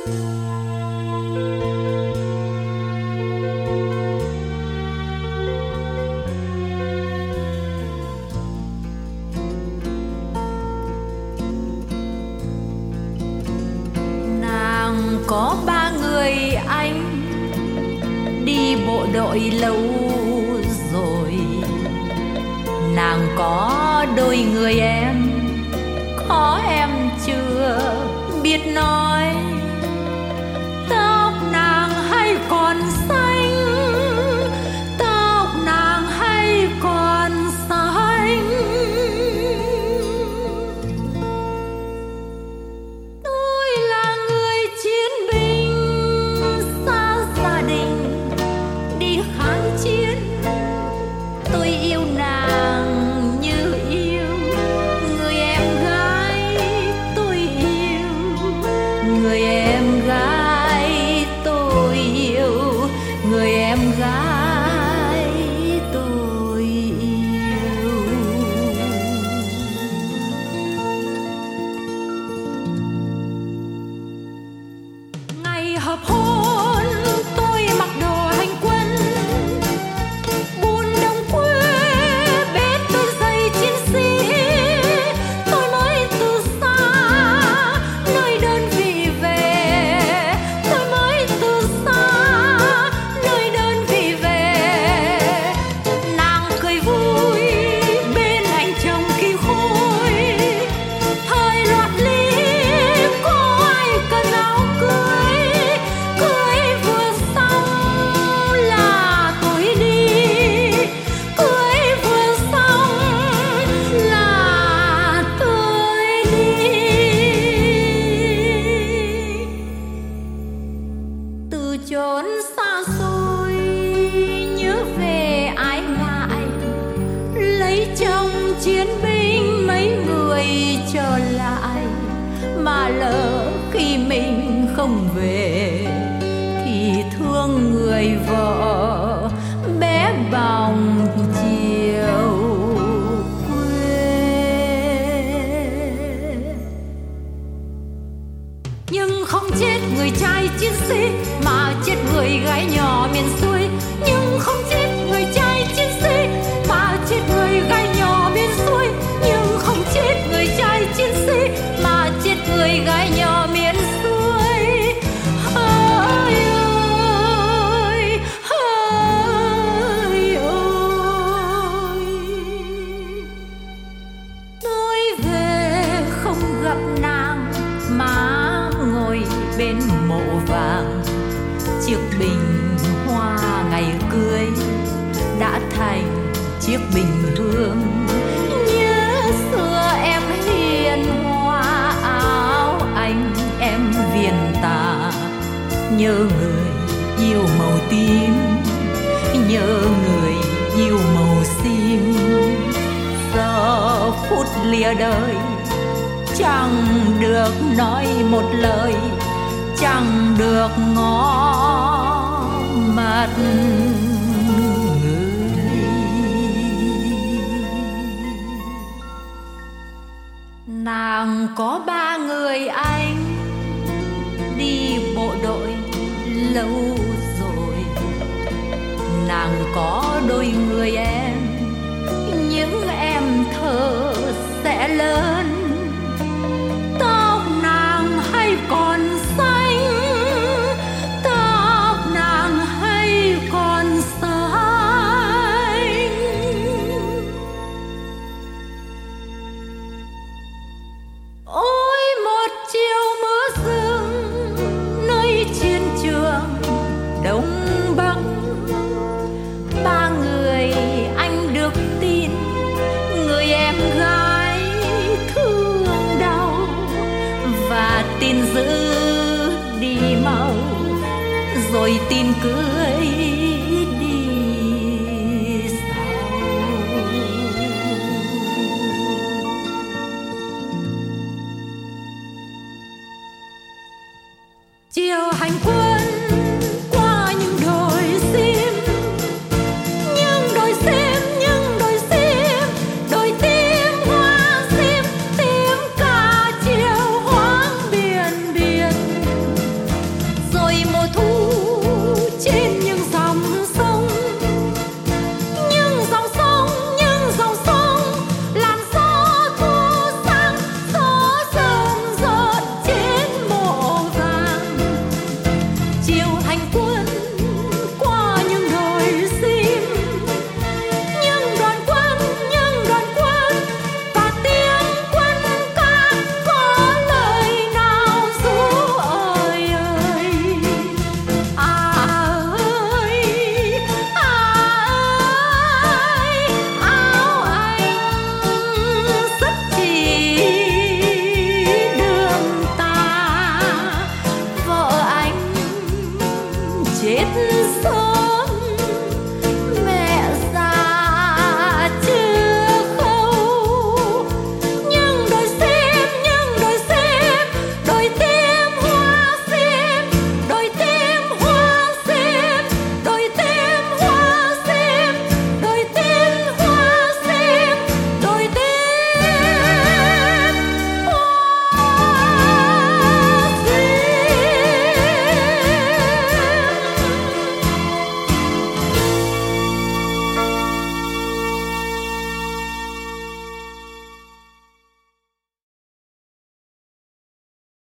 Có ba người anh đi bộ đội lâu rồi. Nàng có đôi người em, có em chưa biết nói. Tóc nàng hay còn xanh, tóc nàng hay còn xanh. Tôi là người chiến binh xa gia đình đi kháng chiến. Tôi yêu nàng như yêu người em gái tôi yêu, người em gái tôi yêu, người em gái tôi yêu. Ngày hợp hôn tôi mặc đồ hành quân, buôn đông quê bết đôi giày chiến sĩ. Tôi mới từ xa nơi đơn vị về, tôi mới từ xa nơi đơn vị về. Nàng cười vui bên anh chồng khi khôi, thời loạn ly có ai cần áo cưới. Cưới vừa xong là tôi đi, cưới vừa xong là tôi đi. Từ chốn xa xôi nhớ về ái ngại, lấy chồng chiến binh mấy người trở lại. Mà lỡ khi mình không về thì thương người vợ bé bỏng chiều quê. Nhưng không chết người trai chiến sĩ, mà chết người gái nhỏ miền xuôi. Nhưng không chết người trai chiến sĩ, mà chết người gái nhỏ miền xuôi. Nhưng không chết người trai chiến sĩ, mà chết người gái nhỏ miền xuôi. Ơi ơi ơi ơi, tôi về không gặp nàng mà ngồi bên mộ vàng. Chiếc bình hoa ngày cưới đã thành chiếc bình hương. Nhớ xưa em hiền hoa áo anh em viền tà. Nhớ người yêu màu tím, nhớ người yêu màu sim. Giờ phút lìa đời chẳng được nói một lời, chẳng được ngó mặt người. Nàng có ba người anh đi bộ đội lâu rồi. Nàng có đôi người em, những em thơ sẽ lớn. Tóc nàng hay còn xanh, tóc nàng hay còn xanh. Ôi một chiều mưa rừng nơi chiến trường Đông Bắc, ba người anh được tin, người em gái thương đau. Và tin giữ đi mau, rồi tin cưới